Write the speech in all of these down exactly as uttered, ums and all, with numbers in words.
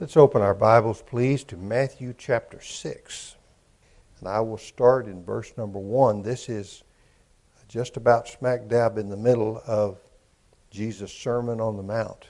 Let's open our Bibles, please, to Matthew chapter six. And I will start in verse number one. This is just about smack dab in the middle of Jesus' Sermon on the Mount.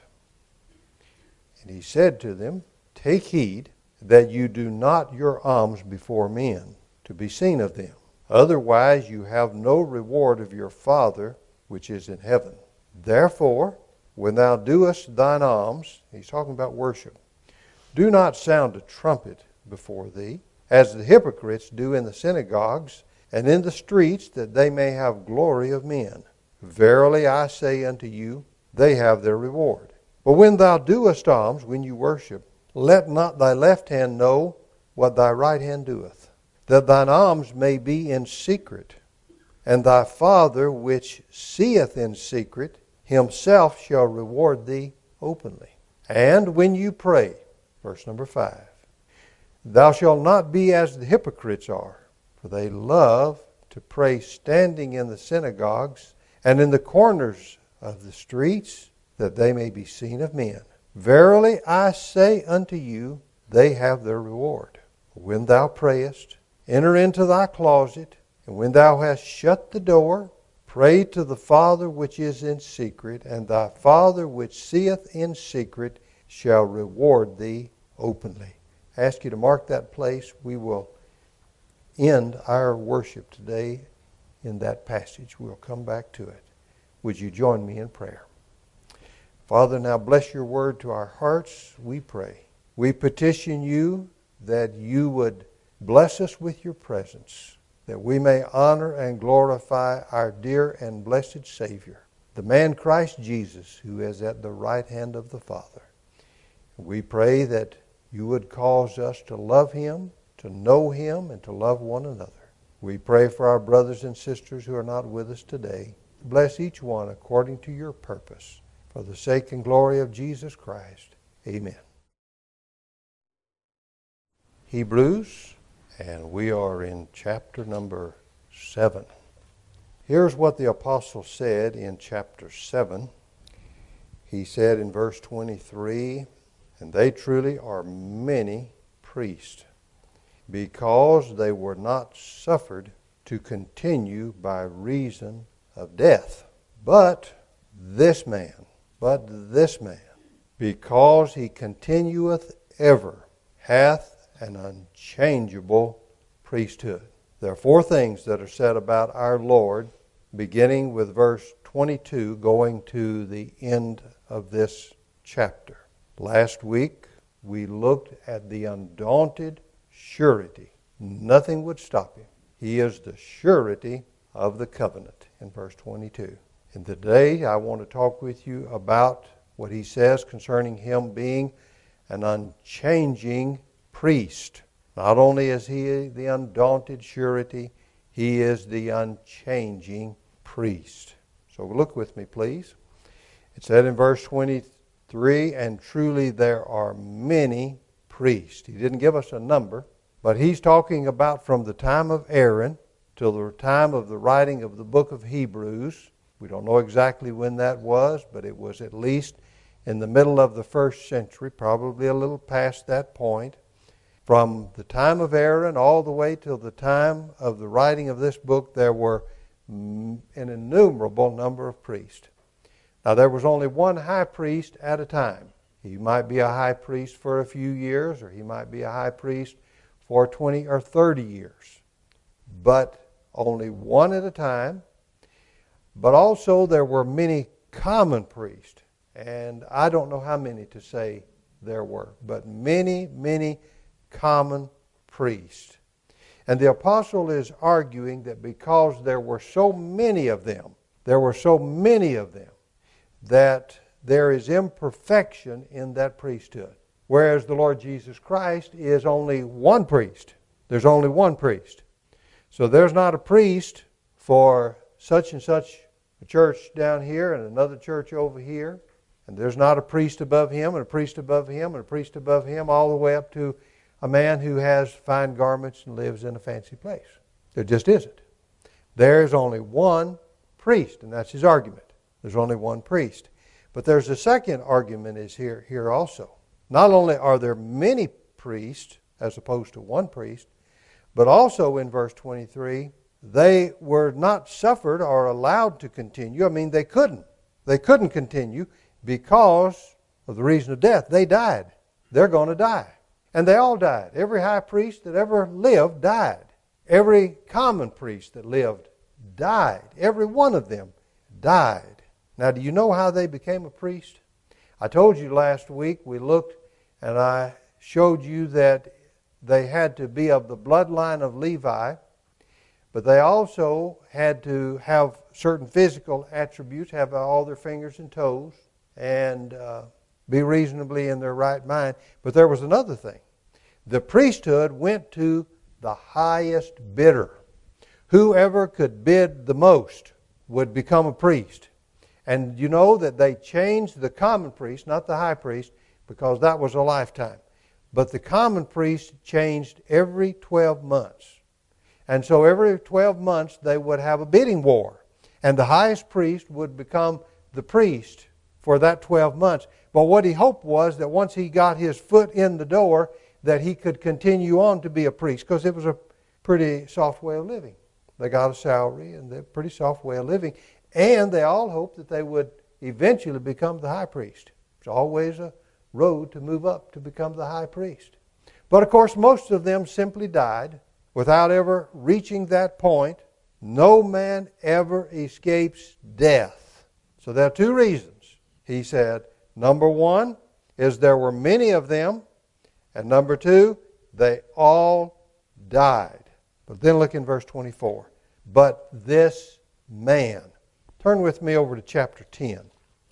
And he said to them, "Take heed that you do not your alms before men, to be seen of them. Otherwise you have no reward of your Father which is in heaven. Therefore, when thou doest thine alms," he's talking about worship, "do not sound a trumpet before thee, as the hypocrites do in the synagogues and in the streets, that they may have glory of men. Verily I say unto you, they have their reward. But when thou doest alms, when you worship, let not thy left hand know what thy right hand doeth, that thine alms may be in secret. And thy Father which seeth in secret, himself shall reward thee openly. And when you pray," verse number five, "thou shalt not be as the hypocrites are, for they love to pray standing in the synagogues and in the corners of the streets, that they may be seen of men. Verily I say unto you, they have their reward. When thou prayest, enter into thy closet, and when thou hast shut the door, pray to the Father which is in secret, and thy Father which seeth in secret shall reward thee openly." I ask you to mark that place. We will end our worship today in that passage. We'll come back to it. Would you join me in prayer? Father, now bless your word to our hearts, we pray. We petition you that you would bless us with your presence, that we may honor and glorify our dear and blessed Savior, the man Christ Jesus, who is at the right hand of the Father. We pray that you would cause us to love him, to know him, and to love one another. We pray for our brothers and sisters who are not with us today. Bless each one according to your purpose. For the sake and glory of Jesus Christ. Amen. Hebrews, and we are in chapter number seven. Here's what the apostle said in chapter seven. He said in verse twenty-three, "And they truly are many priests, because they were not suffered to continue by reason of death. But this man, but this man, because he continueth ever, hath an unchangeable priesthood." There are four things that are said about our Lord, beginning with verse twenty-two, going to the end of this chapter. Last week, we looked at the undaunted surety. Nothing would stop him. He is the surety of the covenant in verse twenty-two. And today, I want to talk with you about what he says concerning him being an unchanging priest. Not only is he the undaunted surety, he is the unchanging priest. So look with me, please. It said in verse twenty-three, "And truly there are many priests." He didn't give us a number, but he's talking about from the time of Aaron till the time of the writing of the book of Hebrews. We don't know exactly when that was, but it was at least in the middle of the first century, probably a little past that point. From the time of Aaron all the way till the time of the writing of this book, there were an innumerable number of priests. Now, there was only one high priest at a time. He might be a high priest for a few years, or he might be a high priest for twenty or thirty years. But only one at a time. But also there were many common priests. And I don't know how many to say there were, but many, many common priests. And the apostle is arguing that because there were so many of them, there were so many of them, that there is imperfection in that priesthood. Whereas the Lord Jesus Christ is only one priest. There's only one priest. So there's not a priest for such and such a church down here and another church over here. And there's not a priest above him and a priest above him and a priest above him, all the way up to a man who has fine garments and lives in a fancy place. There just isn't. There's only one priest, and that's his argument. There's only one priest. But there's a second argument is here, here also. not only are there many priests as opposed to one priest, but also in verse twenty-three, they were not suffered or allowed to continue. I mean, they couldn't. They couldn't continue because of the reason of death. They died. They're going to die. And they all died. Every high priest that ever lived died. Every common priest that lived died. Every one of them died. Now, do you know how they became a priest? I told you last week, we looked and I showed you that they had to be of the bloodline of Levi, but they also had to have certain physical attributes, have all their fingers and toes, and uh, be reasonably in their right mind. But there was another thing. The priesthood went to the highest bidder. Whoever could bid the most would become a priest. And you know that they changed the common priest, not the high priest, because that was a lifetime. But the common priest changed every twelve months. And so every twelve months they would have a bidding war. And the highest priest would become the priest for that twelve months. But what he hoped was that once he got his foot in the door, that he could continue on to be a priest, because it was a pretty soft way of living. They got a salary and they're a pretty soft way of living. And they all hoped that they would eventually become the high priest. It's always a road to move up to become the high priest. But of course, most of them simply died without ever reaching that point. No man ever escapes death. So there are two reasons, he said. Number one is there were many of them. And number two, they all died. But then look in verse twenty-four. But this man. Turn with me over to chapter ten.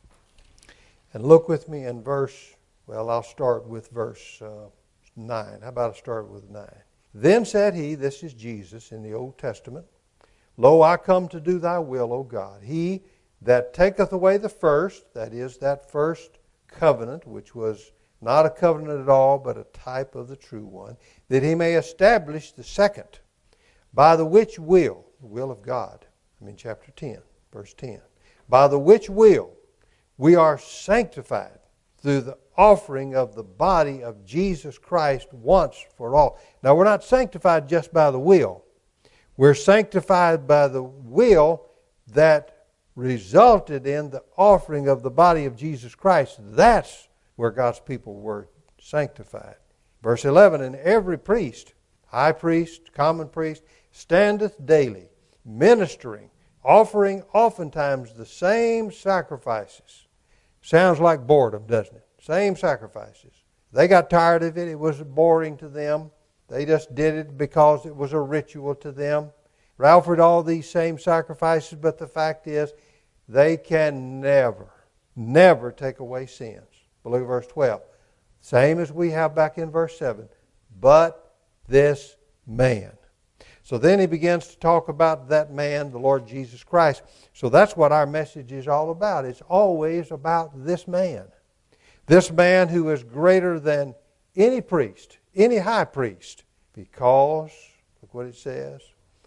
And look with me in verse, well, I'll start with verse uh, nine. How about I start with nine? Then said he, this is Jesus in the Old Testament, Lo, I come to do thy will, O God. He that taketh away the first, that is, that first covenant, which was not a covenant at all, but a type of the true one, that he may establish the second, by the which will, the will of God, I mean chapter ten, verse ten, by the which will we are sanctified through the offering of the body of Jesus Christ once for all. Now, we're not sanctified just by the will. We're sanctified by the will that resulted in the offering of the body of Jesus Christ. That's where God's people were sanctified. Verse eleven, and every priest, high priest, common priest, standeth daily, ministering, offering oftentimes the same sacrifices. Sounds like boredom, doesn't it? Same sacrifices. They got tired of it. It was boring to them. They just did it because it was a ritual to them. Offered all these same sacrifices, but the fact is, they can never, never take away sins. But look at verse twelve. Same as we have back in verse seven. But this man. So then he begins to talk about that man, the Lord Jesus Christ. So that's what our message is all about. It's always about this man. This man who is greater than any priest, any high priest. Because, look what it says,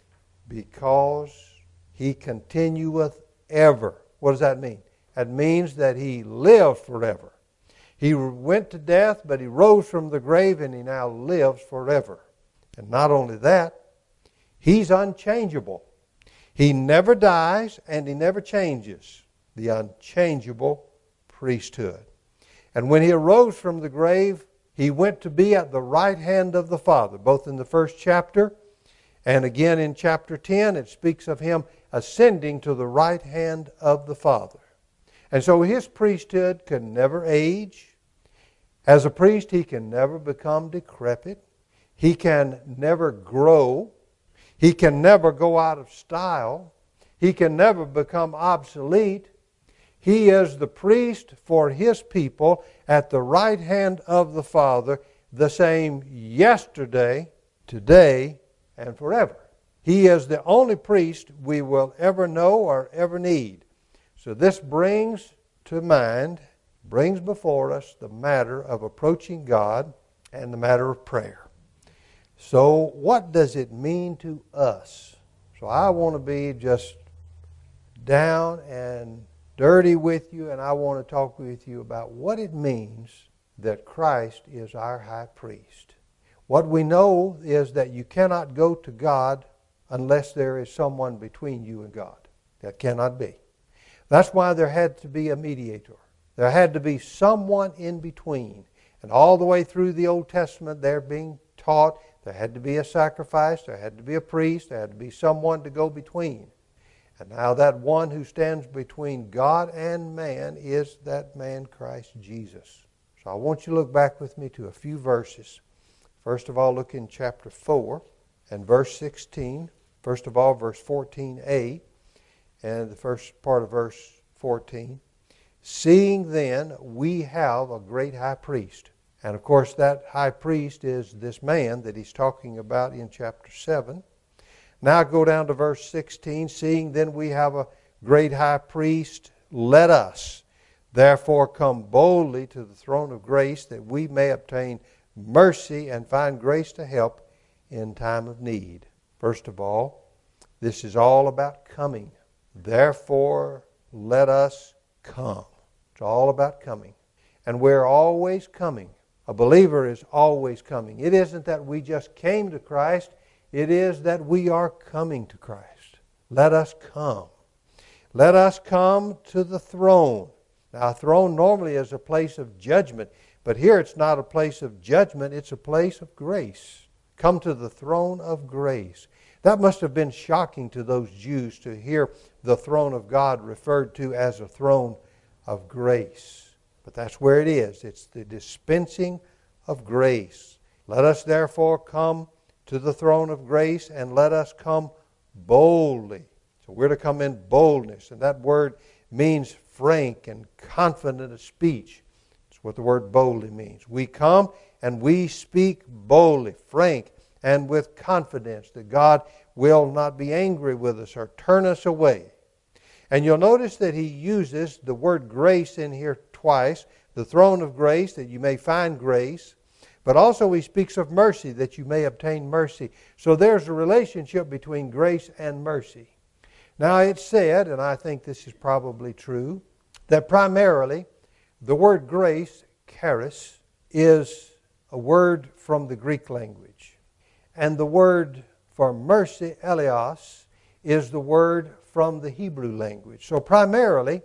because he continueth ever. What does that mean? That means that he lived forever. He went to death, but he rose from the grave, and he now lives forever. And not only that, he's unchangeable. He never dies, and he never changes. The unchangeable priesthood. And when he arose from the grave, he went to be at the right hand of the Father. Both in the first chapter and again in chapter ten, it speaks of him ascending to the right hand of the Father. And so his priesthood can never age. As a priest, he can never become decrepit. He can never grow. He can never go out of style. He can never become obsolete. He is the priest for his people at the right hand of the Father, the same yesterday, today, and forever. He is the only priest we will ever know or ever need. So this brings to mind, brings before us the matter of approaching God and the matter of prayer. So what does it mean to us? So I want to be just down and dirty with you, and I want to talk with you about what it means that Christ is our high priest. What we know is that you cannot go to God unless there is someone between you and God. That cannot be. That's why there had to be a mediator. There had to be someone in between. And all the way through the Old Testament, they're being taught there had to be a sacrifice, there had to be a priest, there had to be someone to go between. And now that one who stands between God and man is that man, Christ Jesus. So I want you to look back with me to a few verses. First of all, look in chapter four and verse sixteen. First of all, verse fourteen a and the first part of verse fourteen. Seeing then we have a great high priest. And of course that high priest is this man that he's talking about in chapter seven. Now go down to verse sixteen. Seeing then we have a great high priest, let us therefore come boldly to the throne of grace that we may obtain mercy and find grace to help in time of need. First of all, this is all about coming. Therefore, let us come. It's all about coming. And we're always coming. A believer is always coming. It isn't that we just came to Christ. It is that we are coming to Christ. Let us come. Let us come to the throne. Now, a throne normally is a place of judgment. But here it's not a place of judgment. It's a place of grace. Come to the throne of grace. That must have been shocking to those Jews to hear the throne of God referred to as a throne of grace. But that's where it is. It's the dispensing of grace. Let us therefore come to the throne of grace and let us come boldly. So we're to come in boldness. And that word means frank and confident of speech. That's what the word boldly means. We come and we speak boldly, frank, and with confidence that God will not be angry with us or turn us away. And you'll notice that he uses the word grace in here twice. The throne of grace, that you may find grace. But also he speaks of mercy, that you may obtain mercy. So there's a relationship between grace and mercy. Now it's said, and I think this is probably true, that primarily the word grace, charis, is a word from the Greek language. And the word for mercy, eleos, is the word from the Hebrew language. So primarily,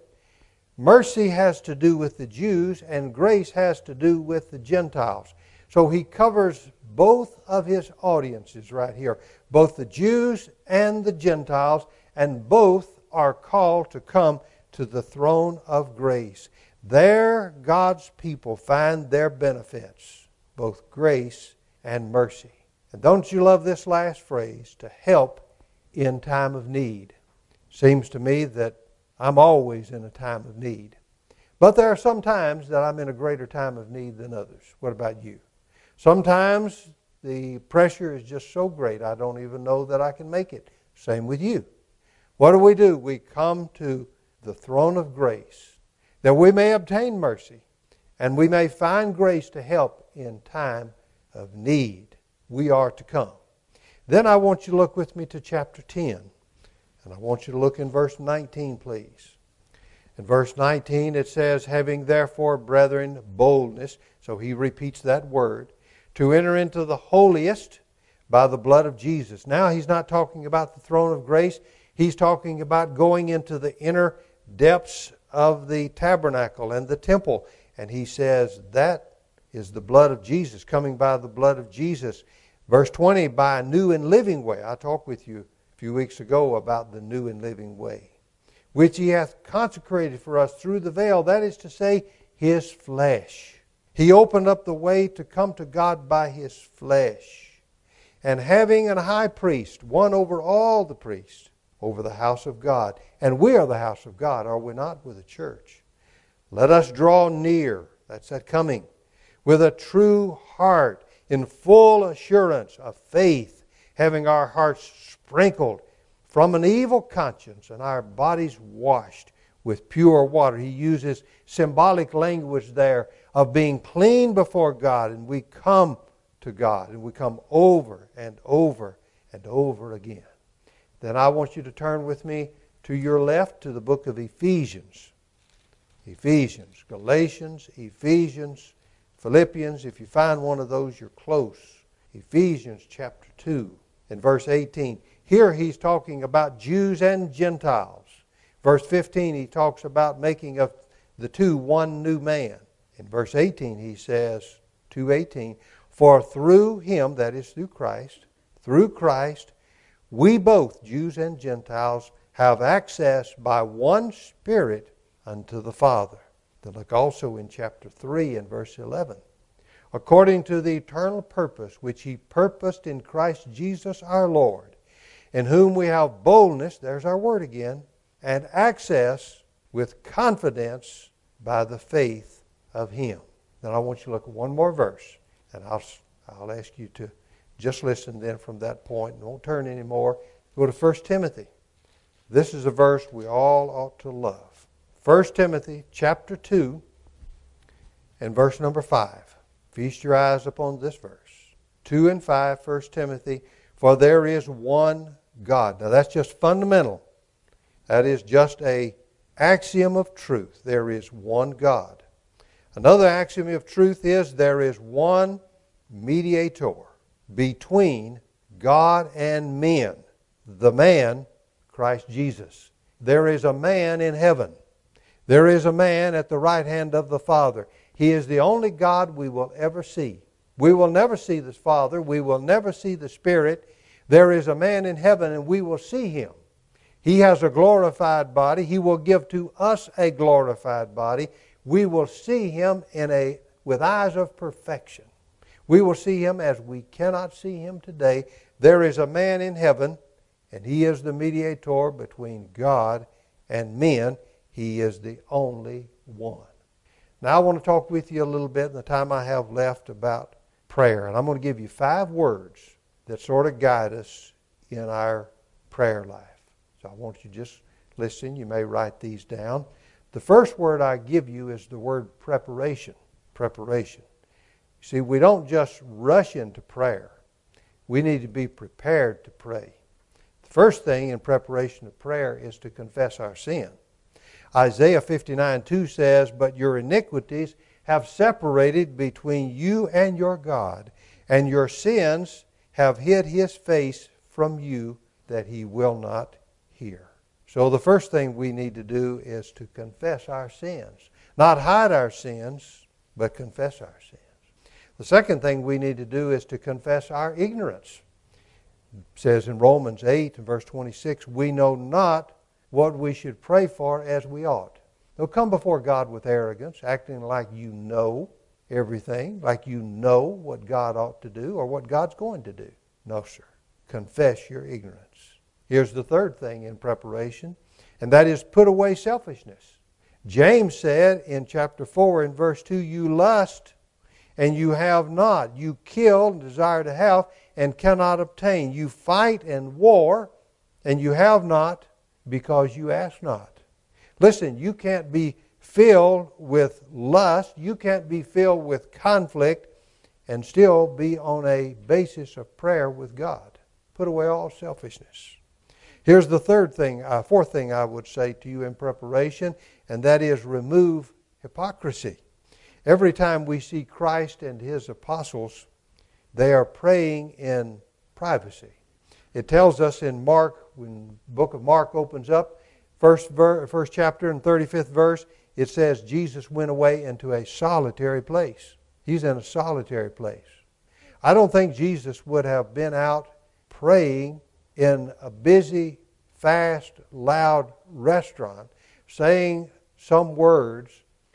mercy has to do with the Jews and grace has to do with the Gentiles. So he covers both of his audiences right here, both the Jews and the Gentiles, and both are called to come to the throne of grace. There God's people find their benefits, both grace and mercy. And don't you love this last phrase, to help in time of need? Seems to me that I'm always in a time of need. But there are some times that I'm in a greater time of need than others. What about you? Sometimes the pressure is just so great I don't even know that I can make it. Same with you. What do we do? We come to the throne of grace that we may obtain mercy and we may find grace to help in time of need. We are to come. Then I want you to look with me to chapter ten. And I want you to look in verse nineteen, please. In verse nineteen it says, having therefore, brethren, boldness, so he repeats that word, to enter into the holiest by the blood of Jesus. Now he's not talking about the throne of grace. He's talking about going into the inner depths of the tabernacle and the temple. And he says that is the blood of Jesus, coming by the blood of Jesus. Verse twenty, by a new and living way. I talked with you a few weeks ago about the new and living way, which he hath consecrated for us through the veil, that is to say, his flesh. He opened up the way to come to God by his flesh. And having a high priest, one over all the priests, over the house of God. And we are the house of God, are we not, with the church? Let us draw near, that's that coming, with a true heart, in full assurance of faith, having our hearts sprinkled from an evil conscience and our bodies washed with pure water. He uses symbolic language there of being clean before God, and we come to God, and we come over and over and over again. Then I want you to turn with me to your left to the book of Ephesians. Ephesians, Galatians, Ephesians, Philippians, if you find one of those, you're close. Ephesians chapter two and verse eighteen. Here he's talking about Jews and Gentiles. Verse fifteen, he talks about making of the two one new man. In verse eighteen, he says, two eighteen, for through him, that is through Christ, through Christ, we both, Jews and Gentiles, have access by one Spirit unto the Father. Then look also in chapter three and verse eleven. According to the eternal purpose which He purposed in Christ Jesus our Lord, in whom we have boldness, there's our word again, and access with confidence by the faith of Him. Then I want you to look at one more verse, and I'll, I'll ask you to just listen then from that point, and won't turn anymore. Go to First Timothy. This is a verse we all ought to love. First Timothy chapter two and verse number five. Feast your eyes upon this verse. two and five, First Timothy. For there is one God. Now that's just fundamental. That is just a axiom of truth. There is one God. Another axiom of truth is there is one mediator between God and men. The man, Christ Jesus. There is a man in heaven. There is a man at the right hand of the Father. He is the only God we will ever see. We will never see the Father. We will never see the Spirit. There is a man in heaven, and we will see Him. He has a glorified body. He will give to us a glorified body. We will see Him in a with eyes of perfection. We will see Him as we cannot see Him today. There is a man in heaven, and He is the mediator between God and men. He is the only one. Now I want to talk with you a little bit in the time I have left about prayer. And I'm going to give you five words that sort of guide us in our prayer life. So I want you to just listen. You may write these down. The first word I give you is the word preparation. Preparation. See, we don't just rush into prayer. We need to be prepared to pray. The first thing in preparation of prayer is to confess our sin. Isaiah fifty-nine two says, but your iniquities have separated between you and your God, and your sins have hid His face from you that He will not hear. So the first thing we need to do is to confess our sins. Not hide our sins, but confess our sins. The second thing we need to do is to confess our ignorance. It says in Romans eight and verse twenty-six, we know not what we should pray for as we ought. Don't come before God with arrogance, acting like you know everything, like you know what God ought to do or what God's going to do. No, sir. Confess your ignorance. Here's the third thing in preparation, and that is put away selfishness. James said in chapter four and verse two, you lust and you have not. You kill and desire to have and cannot obtain. You fight and war and you have not because you ask not. Listen, you can't be filled with lust. You can't be filled with conflict and still be on a basis of prayer with God. Put away all selfishness. Here's the third thing, uh, fourth thing I would say to you in preparation, and that is remove hypocrisy. Every time we see Christ and His apostles, they are praying in privacy. It tells us in Mark, when the book of Mark opens up, first, ver- first chapter and thirty-fifth verse, it says Jesus went away into a solitary place. He's in a solitary place. I don't think Jesus would have been out praying in a busy, fast, loud restaurant, saying some words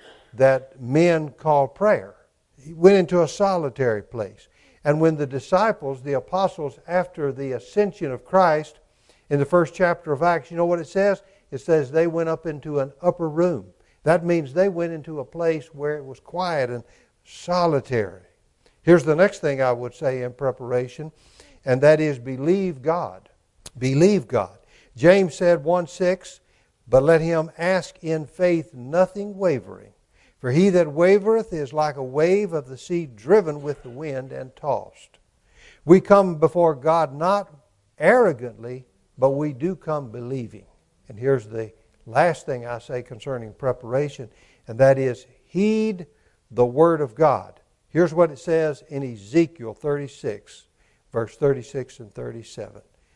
that men call prayer. He went into a solitary place. And when the disciples, the apostles, after the ascension of Christ, in the first chapter of Acts, you know what it says? It says they went up into an upper room. That means they went into a place where it was quiet and solitary. Here's the next thing I would say in preparation, and that is believe God. Believe God. James said one six, but let him ask in faith, nothing wavering. For he that wavereth is like a wave of the sea driven with the wind and tossed. We come before God not arrogantly, but we do come believing. And here's the last thing I say concerning preparation, and that is heed the Word of God. Here's what it says in Ezekiel thirty-six, verse thirty-six and thirty-seven.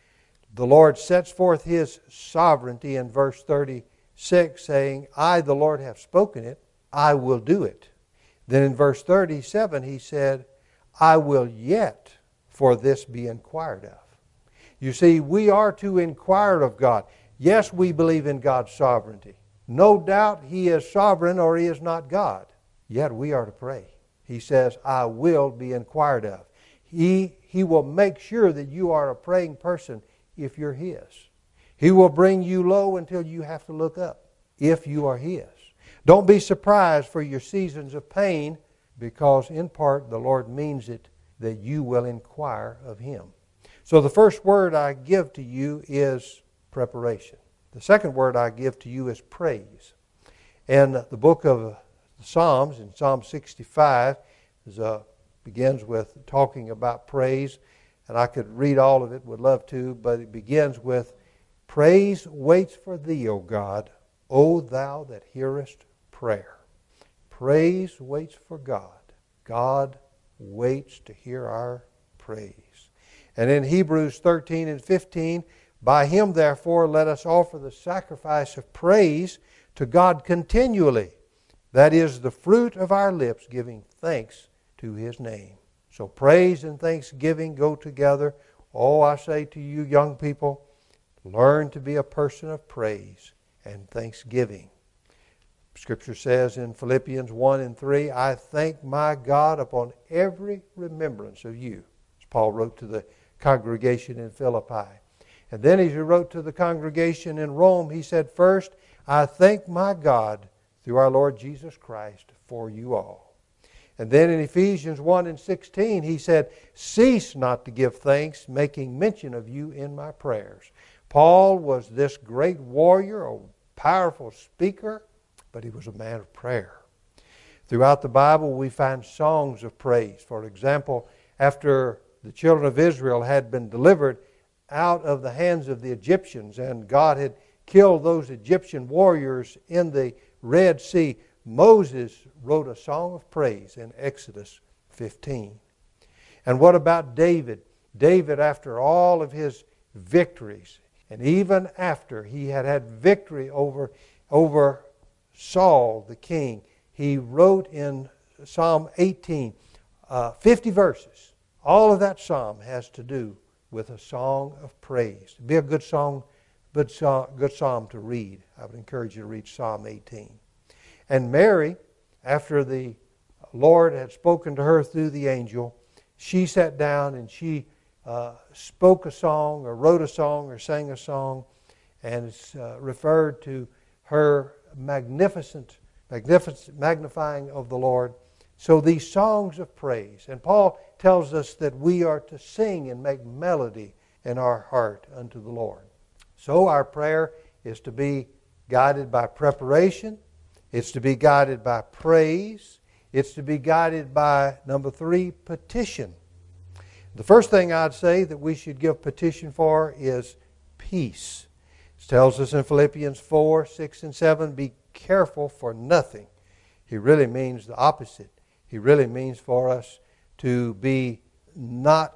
The Lord sets forth His sovereignty in verse thirty-six, saying, I, the Lord, have spoken it, I will do it. Then in verse thirty-seven He said, I will yet for this be inquired of. You see, we are to inquire of God. Yes, we believe in God's sovereignty. No doubt He is sovereign or He is not God. Yet we are to pray. He says, I will be inquired of. He, he will make sure that you are a praying person if you're His. He will bring you low until you have to look up if you are His. Don't be surprised for your seasons of pain, because in part the Lord means it that you will inquire of Him. So the first word I give to you is preparation. The second word I give to you is praise. In the book of Psalms, in Psalm sixty-five, is, uh, begins with talking about praise. And I could read all of it, would love to, but it begins with, Praise waits for Thee, O God, O Thou that hearest prayer. Praise waits for God. God waits to hear our praise. And in Hebrews thirteen and fifteen, By Him therefore let us offer the sacrifice of praise to God continually. That is the fruit of our lips, giving thanks to His name. So praise and thanksgiving go together. Oh, I say to you young people, learn to be a person of praise and thanksgiving. Scripture says in Philippians one and three, I thank my God upon every remembrance of you. As Paul wrote to the congregation in Philippi. And then as he wrote to the congregation in Rome, he said, First, I thank my God through our Lord Jesus Christ for you all. And then in Ephesians one and sixteen, he said, Cease not to give thanks, making mention of you in my prayers. Paul was this great warrior, a powerful speaker, but he was a man of prayer. Throughout the Bible, we find songs of praise. For example, after the children of Israel had been delivered out of the hands of the Egyptians, and God had killed those Egyptian warriors in the Red Sea, Moses wrote a song of praise in Exodus fifteen. And what about David? David, after all of his victories, and even after he had had victory over, over Saul the king, he wrote in Psalm eighteen, uh, fifty verses. All of that psalm has to do with a song of praise. It'd be a good song, good psalm, good psalm to read. I would encourage you to read Psalm eighteen. And Mary, after the Lord had spoken to her through the angel, she sat down and she uh, spoke a song or wrote a song or sang a song, and it's uh, referred to her magnificent, magnificent magnifying of the Lord. So these songs of praise. And Paul tells us that we are to sing and make melody in our heart unto the Lord. So our prayer is to be guided by preparation. It's to be guided by praise. It's to be guided by, number three, petition. The first thing I'd say that we should give petition for is peace. It tells us in Philippians four, six, and seven, be careful for nothing. He really means the opposite. He really means for us to be not,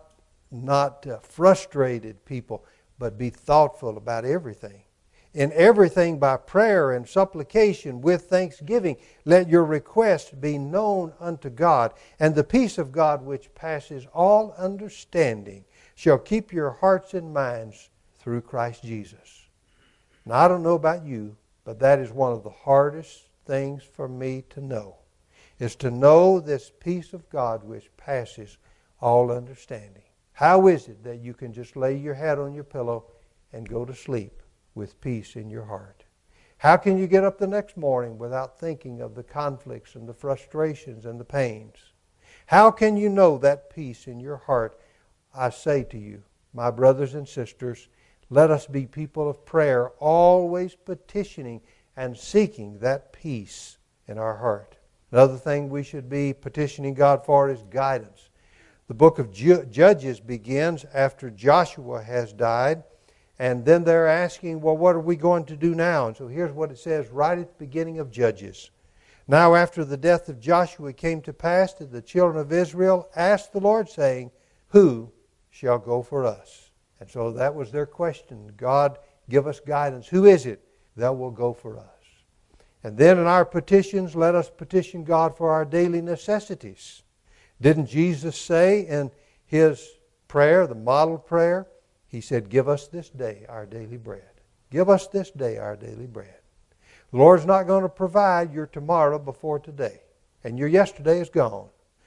not uh, frustrated people, but be thoughtful about everything. In everything by prayer and supplication with thanksgiving, let your requests be known unto God, and the peace of God which passes all understanding shall keep your hearts and minds through Christ Jesus. Now, I don't know about you, but that is one of the hardest things for me to know, is to know this peace of God which passes all understanding. How is it that you can just lay your head on your pillow and go to sleep with peace in your heart? How can you get up the next morning without thinking of the conflicts and the frustrations and the pains? How can you know that peace in your heart? I say to you, my brothers and sisters, let us be people of prayer, always petitioning and seeking that peace in our heart. Another thing we should be petitioning God for is guidance. The book of Judges begins after Joshua has died, and then they're asking, well, what are we going to do now? And so here's what it says right at the beginning of Judges. Now after the death of Joshua it came to pass that the children of Israel asked the Lord, saying, Who shall go for us? And so that was their question. God, give us guidance. Who is it that will go for us? And then in our petitions, let us petition God for our daily necessities. Didn't Jesus say in His prayer, the model prayer, He said, Give us this day our daily bread. Give us this day our daily bread. The Lord's not going to provide your tomorrow before today. And your yesterday is gone.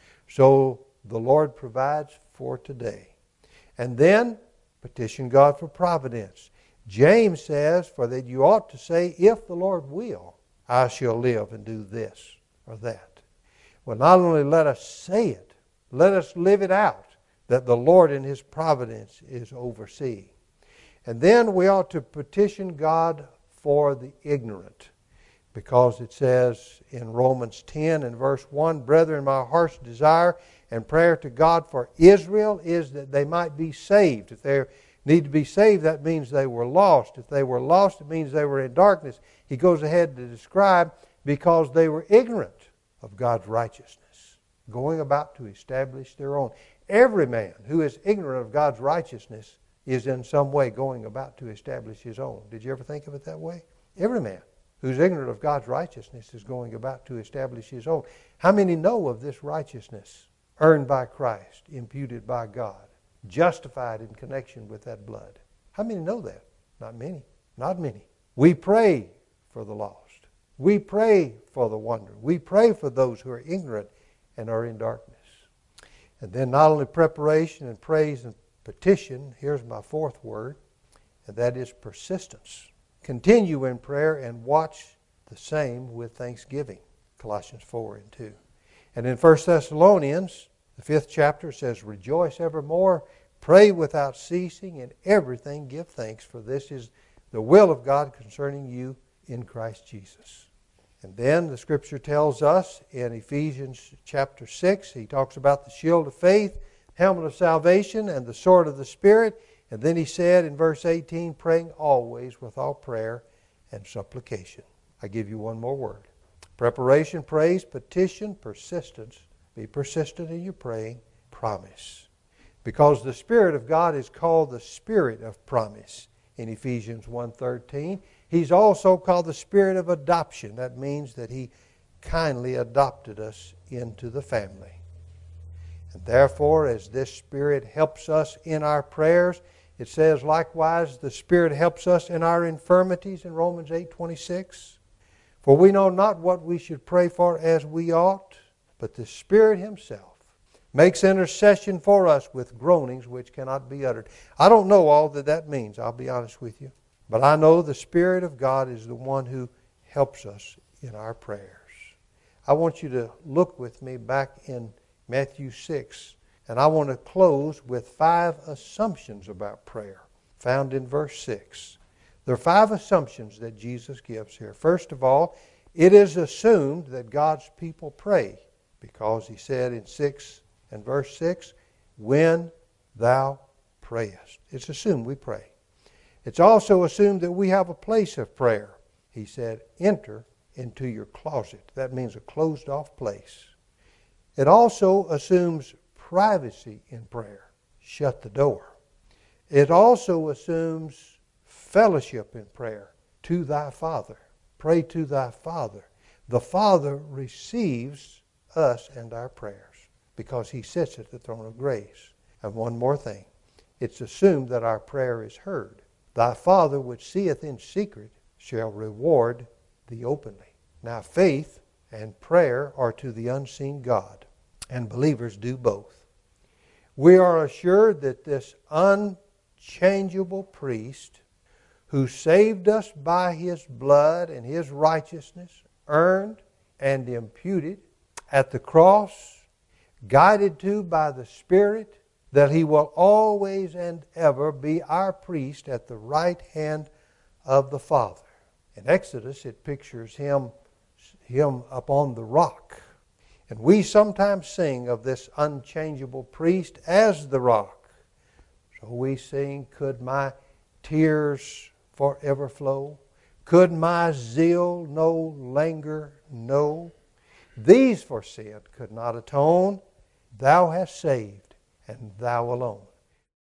So the Lord provides for today. And then petition God for providence. James says, For that you ought to say, If the Lord will, I shall live and do this or that. Well, not only let us say it, let us live it out, that the Lord in His providence is overseeing. And then we ought to petition God for the ignorant. Because it says in Romans ten and verse one, Brethren, my heart's desire and prayer to God for Israel is that they might be saved. If they need to be saved, that means they were lost. If they were lost, it means they were in darkness. He goes ahead to describe because they were ignorant of God's righteousness, going about to establish their own. Every man who is ignorant of God's righteousness is in some way going about to establish his own. Did you ever think of it that way? Every man who's ignorant of God's righteousness is going about to establish his own. How many know of this righteousness earned by Christ, imputed by God, justified in connection with that blood? How many know that? Not many. Not many. We pray for the lost. We pray for the wandering. We pray for those who are ignorant and are in darkness. And then not only preparation and praise and petition, here's my fourth word, and that is persistence. Continue in prayer and watch the same with thanksgiving. Colossians four and two. And in First Thessalonians, the fifth chapter says, Rejoice evermore, pray without ceasing, in everything give thanks, for this is the will of God concerning you in Christ Jesus. And then the Scripture tells us in Ephesians chapter six, he talks about the shield of faith, helmet of salvation, and the sword of the Spirit. And then he said in verse eighteen, praying always with all prayer and supplication. I give you one more word. Preparation, praise, petition, persistence. Be persistent in your praying. Promise. Because the Spirit of God is called the Spirit of promise in Ephesians one thirteen. He's also called the Spirit of adoption. That means that He kindly adopted us into the family. And therefore, as this Spirit helps us in our prayers, it says likewise the Spirit helps us in our infirmities in Romans eight twenty-six. For we know not what we should pray for as we ought, but the Spirit Himself makes intercession for us with groanings which cannot be uttered. I don't know all that that means, I'll be honest with you. But I know the Spirit of God is the one who helps us in our prayers. I want you to look with me back in Matthew six. And I want to close with five assumptions about prayer found in verse six. There are five assumptions that Jesus gives here. First of all, it is assumed that God's people pray because He said in six and verse six, when thou prayest. It's assumed we pray. It's also assumed that we have a place of prayer. He said, enter into your closet. That means a closed off place. It also assumes privacy in prayer. Shut the door. It also assumes fellowship in prayer. To thy Father. Pray to thy Father. The Father receives us and our prayers because He sits at the throne of grace. And one more thing. It's assumed that our prayer is heard. Thy Father which seeth in secret shall reward thee openly. Now faith and prayer are to the unseen God. And believers do both. We are assured that this unchangeable priest who saved us by His blood and His righteousness, earned and imputed at the cross, guided to by the Spirit, that He will always and ever be our priest at the right hand of the Father. In Exodus, it pictures Him, him upon the rock. And we sometimes sing of this unchangeable priest as the rock. So we sing, could my tears forever flow? Could my zeal no longer know? these for sin could not atone. Thou hast saved, and thou alone.